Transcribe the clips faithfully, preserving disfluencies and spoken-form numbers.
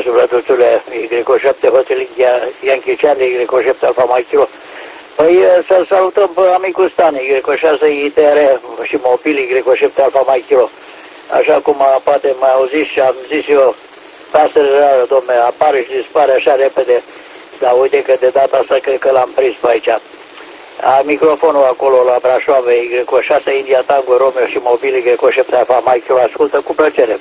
sufletuțule, Y șapte Hotel Yankee Charlie, Y șapte Alfa Mike Kilo. Păi să salutăm pe amicul Stan, Y șase I T R și mobil, Y șapte Alfa Mike Kilo. Așa cum poate mai auzit și am zis eu, pasăre rară, domne, apare și dispare așa repede. Dar uite că de data asta cred că l-am prins pe aici. A microfonul acolo la Brașoave, Y șase India Tango Romeo și mobil, Y șapte Alfa Mike Kilo, ascultă cu plăcere.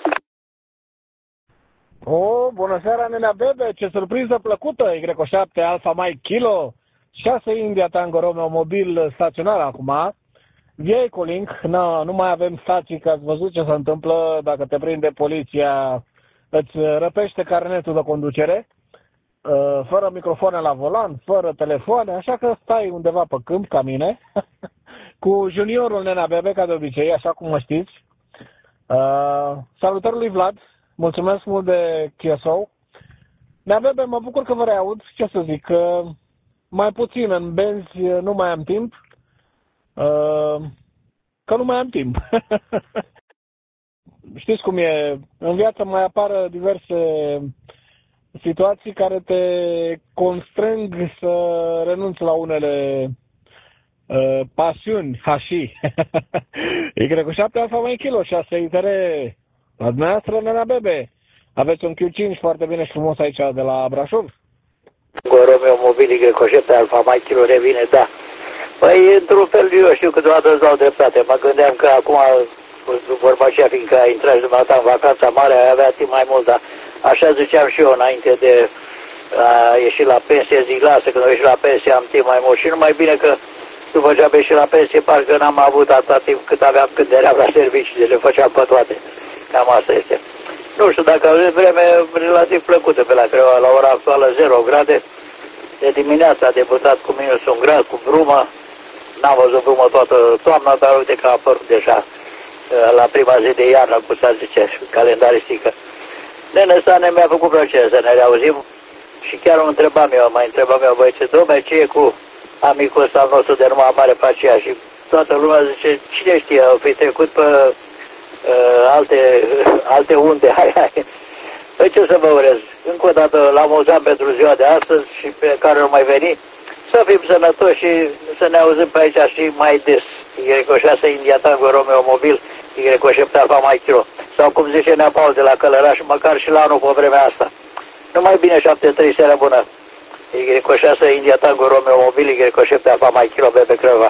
O, bună seara, nenea Bebe, ce surpriză plăcută, Y șapte Alfa Mike Kilo, șase India Tango Romeo mobil staționar acum, vehiculing, nu, nu mai avem stații, că ați văzut ce se întâmplă dacă te prinde poliția, îți răpește carnetul de conducere, fără microfoane la volan, fără telefoane, așa că stai undeva pe câmp, ca mine, cu juniorul nenea Bebe, ca de obicei, așa cum mă știți. Uh, salutări lui Vlad. Mulțumesc mult de Q S O. Nea Bebe, mă bucur că vă reaud. Ce să zic, că mai puțin în benzi nu mai am timp. Că nu mai am timp. Știți cum e, în viață mai apar diverse situații care te constrâng să renunți la unele uh, pasiuni, hași. Y șapte Alfa Mike Kilo, șase I T R. La dumneavoastră, nenea Bebe, aveți un Q cinci foarte bine și frumos aici de la Brașov? Cu Romeo mobil, Y șapte Alfa Mike Kilo revine, da. Păi, într-un fel, eu știu că câteodată îți dau dreptate. Mă gândeam că acum, vorba aceea, fiindcă ai intrat dumneata în vacanța mare, ai avea timp mai mult, dar așa ziceam și eu înainte de a ieși la pensie, zic, lasă, când am ieșit la pensie am timp mai mult. Și numai bine că după ce am ieșit la pensie, parcă n-am avut atâta timp cât aveam când eram la servicii, de le făceam pe toate. Cam asta este. Nu știu dacă avem vreme relativ plăcută pe la Craiova, la ora actuală zero grade. De dimineața a debutat cu minus un grad, cu brumă. N-am văzut brumă toată toamna, dar uite că a apărut deja la prima zi de iarnă, cum s-ar zice, calendaristică. Nene Stane, mi-a făcut plăcere să ne reauzim și chiar îmi întrebam eu, mai întrebam eu, băi, ce domne, ce e cu amicul ăsta al nostru de numai mare pe aceea? Și toată lumea zice, cine știe, au fi trecut pe uh, alte, alte unde, hai, hai. Păi ce să vă urez? Încă o dată la mulți ani pentru ziua de astăzi și pe care nu mai veni, să fim sănătoși și să ne auzim pe aici și mai des. Y șase India Tango Romeo mobil, Y șapte Alfa Mike Kilo. Sau cum zice Nea Paul de la Călăraș, măcar și la anul pe vremea asta. Numai bine, șapte trei, seara bună. Y șase India Tango Romeo mobil, Y șapte Alfa Mike Kilo, Bebe Craiova.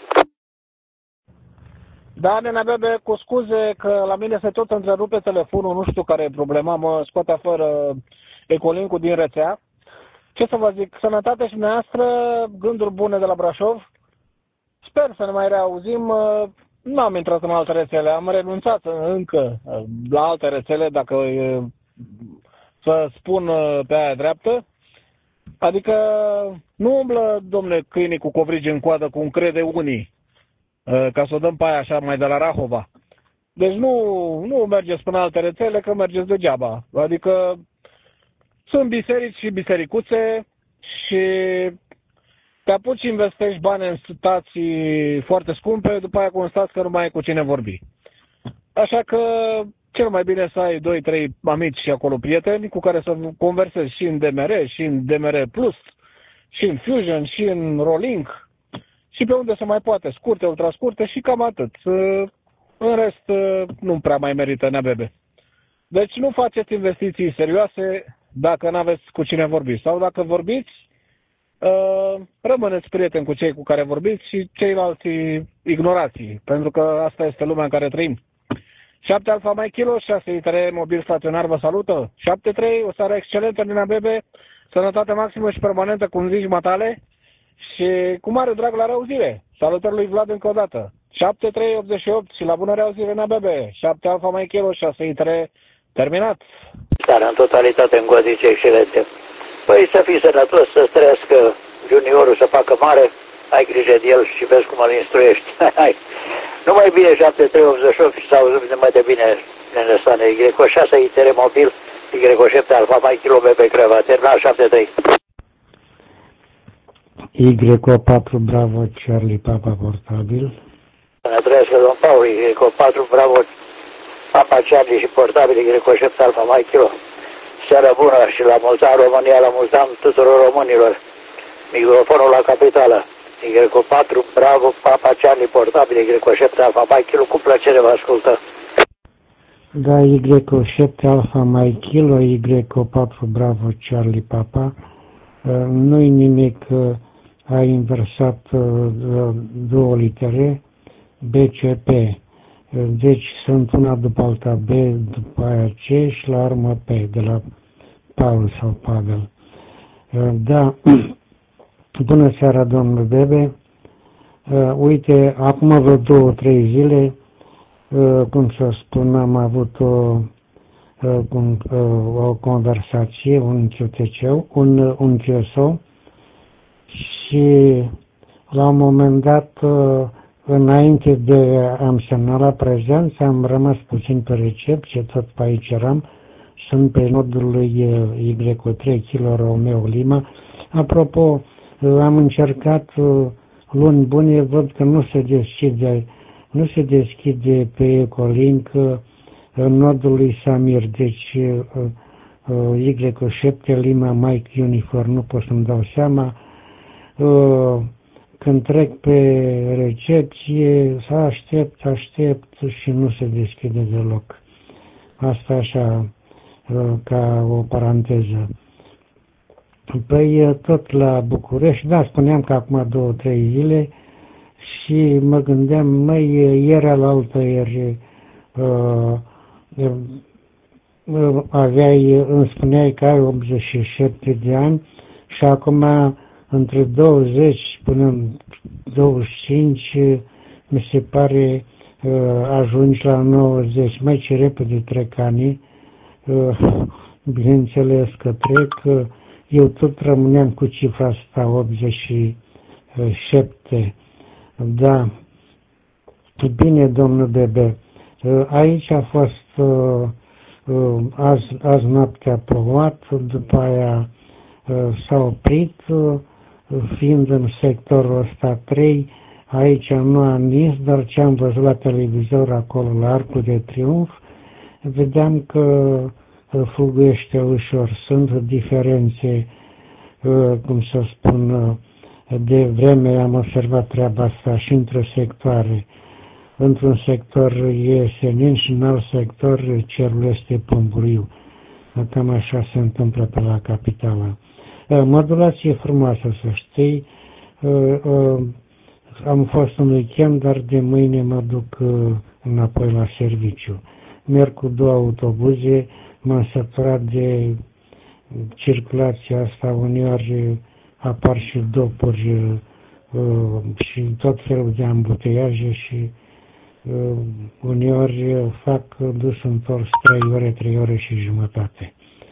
Da, nenea Bebe, cu scuze că la mine se tot întrerupe telefonul, nu știu care e problema, mă scoate afară Ecolink-ul din rețea. Ce să vă zic, sănătate și dumneavoastră, gânduri bune de la Brașov. Sper să ne mai reauzim. Nu am intrat în alte rețele, am renunțat încă la alte rețele, dacă să spun pe aia dreaptă. Adică nu umblă, domne, câinii cu covrigi în coadă, cum crede unii, ca să o dăm pe aia așa mai de la Rahova. Deci nu, nu mergeți până alte rețele, că mergeți degeaba. Adică sunt biserici și bisericuțe și te apuci și investești bani în stații foarte scumpe, după aia constați că nu mai ai cu cine vorbi. Așa că cel mai bine să ai doi trei amici și acolo, prieteni, cu care să conversezi și în D M R, și în D M R Plus, și în Fusion, și în Rolink, și pe unde se mai poate, scurte, ultrascurte și cam atât. În rest, nu prea mai merită, nea Bebe. Deci nu faceți investiții serioase dacă nu aveți cu cine vorbi. Sau dacă vorbiți, rămâneți prieteni cu cei cu care vorbiți și ceilalți ignorați. Pentru că asta este lumea în care trăim. șapte Alfa Mike Kilo, șase I T R mobil staționar vă salută. șapte trei, o seară excelentă, nenea Bebe. Sănătate maximă și permanentă, cum zici matale. Și cu mare drag la reauzire. Salutări lui Vlad încă o dată. șapte trei optzeci și opt și la bună reauzire, nea Bebe. șapte Alfa Mike Kilo, șase I T R, terminat. Dar în totalitate în gozice excelente. Păi să fii sănătos, să trăiască juniorul, să facă mare, ai grijă de el și vezi cum îl instruiești. Hai. Numai bine, șapte trei optzeci și opt și să auzim numai de bine, nene Stane, Y șase I T R mobil, Y șapte Alfa Mike Kilo, Bebe Craiova, terminal șapte trei. Y patru Bravo Charlie Papa portabil. Să trăiască domn Paul, Y patru Bravo Papa Charlie și portabil, Y șapte Alfa Mike Kilo. Seara bună și la mulți ani România, la mulți ani tuturor românilor. Microfonul la capitală. Y cu patru, bravo, Papa Charlie, portabil, Y cu șapte, Alfa Mike Kilo, cu plăcere vă ascultă. Da, Y cu șapte, Alfa Mike Kilo, Y cu patru, bravo, Charlie, Papa. Nu-i nimic, a inversat două litere, B C P. Deci sunt una după alta, B după aia C și la urmă P, de la Paul sau Pavel. Da, bună seara, domnul Bebe. Uite, acum vreo două, trei zile, cum să spun, am avut o, o conversație, un chioteceu, un, un chiosou și la un moment dat, înainte de a-mi semna la prezență, am rămas puțin pe recepție, tot pe aici eram, sunt pe nodul lui Y trei Kilo Romeo Lima. Apropo, am încercat luni bune, văd că nu se deschide, nu se deschide pe Ecolink nodul lui Samir, deci Y șapte Lima Mike Uniform, nu pot să-mi dau seama. Când trec pe recepție, să aștept, aștept și nu se deschide deloc. Asta așa, ca o paranteză. Păi tot la București, da, spuneam că acum două, trei zile și mă gândeam, măi, ieri alaltă ieri uh, uh, aveai, îmi spuneai că ai optzeci și șapte de ani și acum între douăzeci până în douăzeci și cinci mi se pare uh, ajungi la nouăzeci, mai ce repede trec ani, uh, bineînțeles că trec, uh, eu tot rămâneam cu cifra asta, optzeci și șapte. Da. Bine, domnul Bebe. Aici a fost azi, azi noaptea a plouat, după aia s-a oprit, fiind în sectorul ăsta trei, aici nu am nins, dar ce am văzut la televizor acolo, la Arcul de Triunf, vedeam că fluguiește ușor. Sunt diferențe, cum să spun, de vreme am observat treaba asta și între sectoare. Într-un sector e senin și în alt sector cerul este pâmburiu. Cam așa se întâmplă pe la capitală. Modulație frumoasă, să știi. Am fost un weekend, dar de mâine mă duc înapoi la serviciu. Merg cu două autobuze. M-am săturat de circulația asta, uneori apar și dopuri uh, și tot felul de ambuteiaje și uh, uneori fac dus întors trei ore, trei ore și jumătate.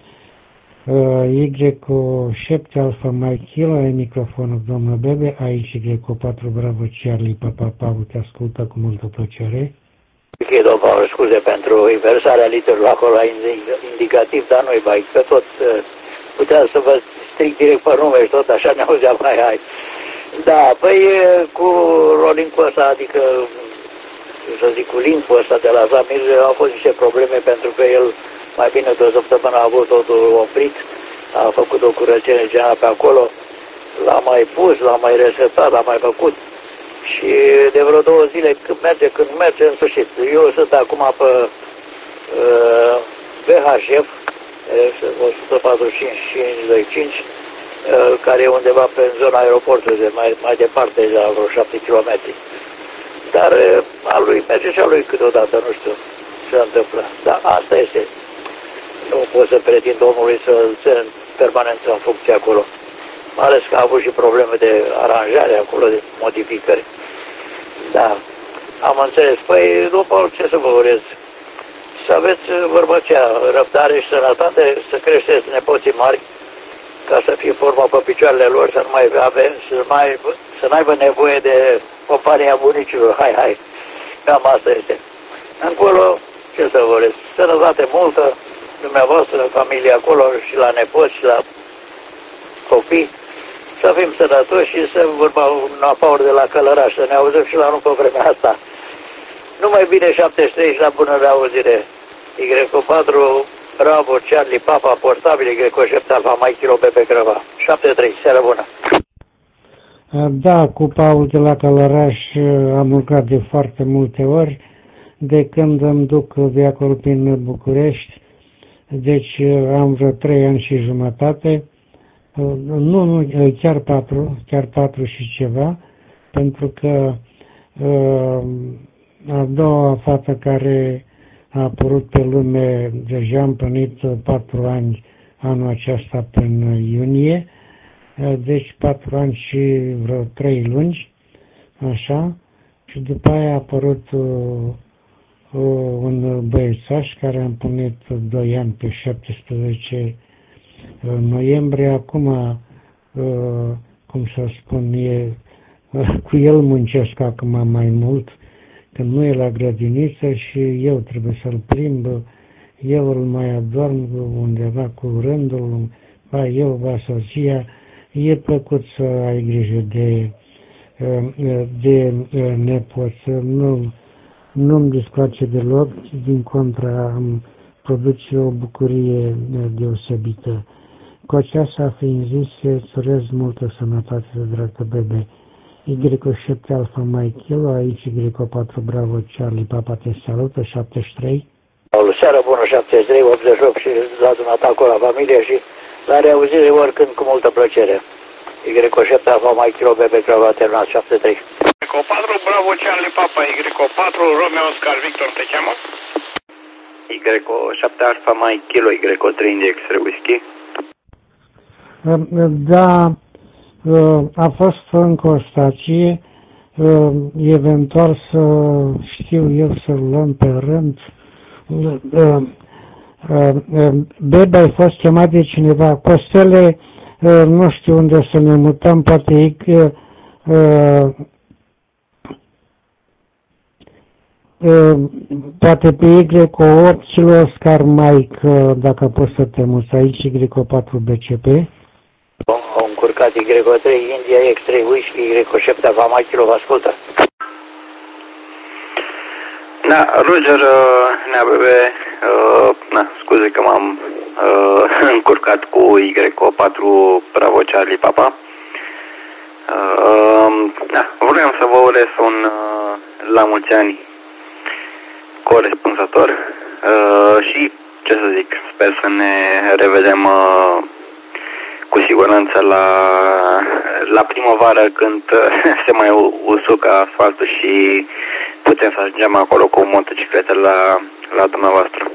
Uh, Y cu șapte Alfa Mike Kilo, ai microfonul, domnul Bebe, aici Y cu patru Bravo Charlie, Papa Paul, te ascultă cu multă plăcere. Ok, domnul Paul, scuze pentru inversarea literului acolo indicativ, dar nu-i bai, că tot uh, putea să vă stric direct pe nume și tot așa ne auzeam, hai, hai. Da, păi cu rolling-ul ăsta, adică, să zic, cu link-ul ăsta de la Samir, au fost niște probleme pentru că el mai bine de o săptămână a avut totul oprit, a făcut o curățenie generală pe acolo, l-a mai pus, l-a mai resetat, l-a mai făcut. Și de vreo două zile, când merge, când merge, în sfârșit. Eu sunt acum pe uh, V H F, o sută patruzeci și cinci cincizeci și cinci, uh, care e undeva pe zona aeroportului, mai, mai departe, la vreo șapte kilometri. Dar uh, a lui merge și a lui câteodată, nu știu ce se întâmplă. Dar asta este. Nu pot să pretind omului să țină în permanență în funcție acolo. Mai ales că a avut și probleme de aranjare acolo, de modificări. Da, am înțeles. Păi, după ce să vă urez? Să aveți, vorba aceea, răbdare și sănătate, să creșteți nepoții mari, ca să fie formă pe picioarele lor, să nu mai avem, să, mai, să n-aibă nevoie de compania bunicilor. Hai, hai, cam asta este. Încolo, ce să vă urez? Sănătate multă, dumneavoastră, familia acolo și la nepoți și la copii, să fim sănătoși și să vorba un apaur de la Călăraș, să ne auzim și la nu pe vremea asta. Numai bine, șaptezeci și trei și la bună reauzire. Y patru Bravo, Charlie, Papa, portabil, Greco șapte, Alfa, Mike, Kilo, Bebe, Crăva. șapte trei, seară bună. Da, cu Paul de la Călăraș am lucrat de foarte multe ori, de când îmi duc de acolo prin București, deci am vreo trei ani și jumătate, nu, nu, chiar patru, chiar patru și ceva, pentru că a doua fată care a apărut pe lume, deja am plinit patru ani anul acesta până iunie, deci patru ani și vreo trei luni, așa, și după aia a apărut uh, uh, un băiețaș care a împlinit doi ani pe șaptesprezece noiembrie, acum, uh, cum să spun, e, uh, cu el muncesc acum mai mult, când nu e la grădiniță și eu trebuie să-l plimb, eu îl mai adorm undeva cu rândul, ba eu, ba soția. E plăcut să ai grijă de, de nepoți, nu, nu-mi displace deloc, din contra îmi produce o bucurie deosebită. Cu aceasta fiind zis, îți urez multă sănătate, dragă bebe. Y șapte Alfa Mike Kilo, aici Y patru Bravo Charlie Papa te salută, șaptezeci și trei. Seară bună, șaptezeci și trei, optzeci și opt și la dumneata acolo la familie și la reauzire oricând cu multă plăcere. Y șapte Alfa Mike Kilo, Bebe Crava, terminat șapte trei. Y patru Bravo Charlie Papa, Y patru Romeo Oscar Victor te cheamă? Y șapte Alfa Mike Kilo, Y trei India X-ray Whisky. Da, a fost încă o stație, eventual să știu eu să luăm pe rând. Bebe, ai fost chemat de cineva. Costele, nu știu unde să ne mutăm, poate poate pe Y cu opt Kilo Oscar Mike, dacă poți să te muți aici, Y patru B C P. Au încurcat Y trei India X trei Whisky, Y șapte Alfa Mike Kilo, vă ascultă. Da, Roger, nea bebe, uh, na, scuze că m-am uh, încurcat cu Y patru Bravo Charlie Papa. Uh, da, vreau să vă urez un uh, la mulți ani corespunzător uh, și, ce să zic, sper să ne revedem uh, cu siguranță la, la primăvară când se mai usucă asfaltul și putem să ajungem acolo cu motocicletă la, la dumneavoastră.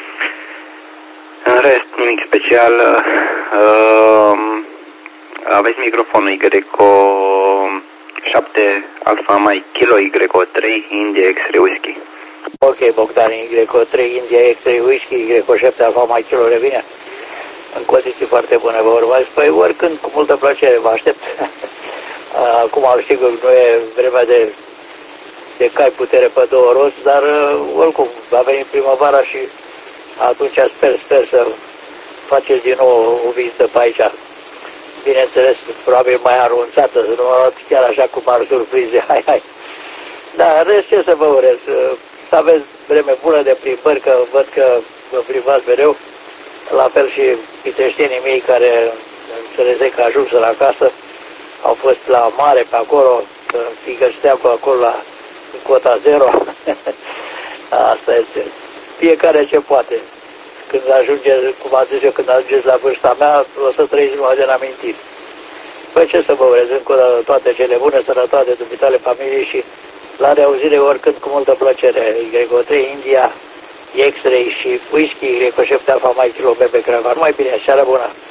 În rest, nimic special. Uh, aveți microfonul Y șapte Alfa Mike Kilo, Y trei India X-ray Whisky. Ok, Bogdan, Y trei India X trei Whisky, Y șapte Alfa Mike Kilo revine. În condiții foarte bune vă urmați. Păi oricând, cu multă plăcere, vă aștept. Acum sigur nu e vremea de, de cai putere pe două roți, dar oricum va veni primăvara și atunci sper, sper să faceți din nou o vizită pe aici. Bineînțeles, probabil mai anunțată, să nu mă luați chiar așa cu mari surprize. Hai, hai. Da, în rest ce să vă urez? Să aveți vreme bună de plimbări, că văd că vă plimbați mereu. La fel și pitreștenii mei care înțeleg că ajunse la casă, au fost la mare pe acolo, fiindcă steau cu acolo la cota zero. Asta este. Fiecare ce poate. Când ajunge, cum am zis eu, când ajungeți la vârsta mea, o să trăiți numai din amintiri. Păi ce să vă urez încă o dată toate cele bune, sănătate, dumitale familiei și la reauzire oricând cu multă plăcere. Y trei India X trei și Whisky, Y șapte Alfa Mike Kilo, Bebe Crava. Numai bine, seară bună!